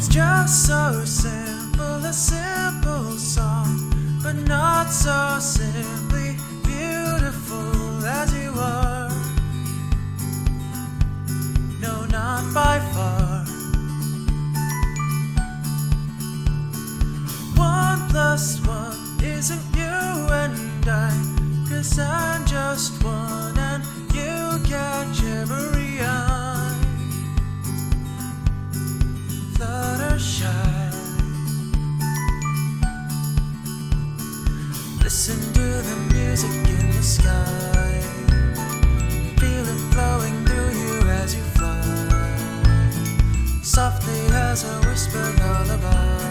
Just so simple, a simple song, but not so simply beautiful as you are. No, not by far. 1+1 isn't you and I, 'cause I'm just one and you catch every eye. Fluttershy. Listen to the music in the sky. Feel it flowing through you as you fly, softly as a whispered lullaby.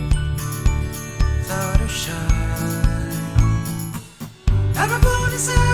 Fluttershy. Everybody say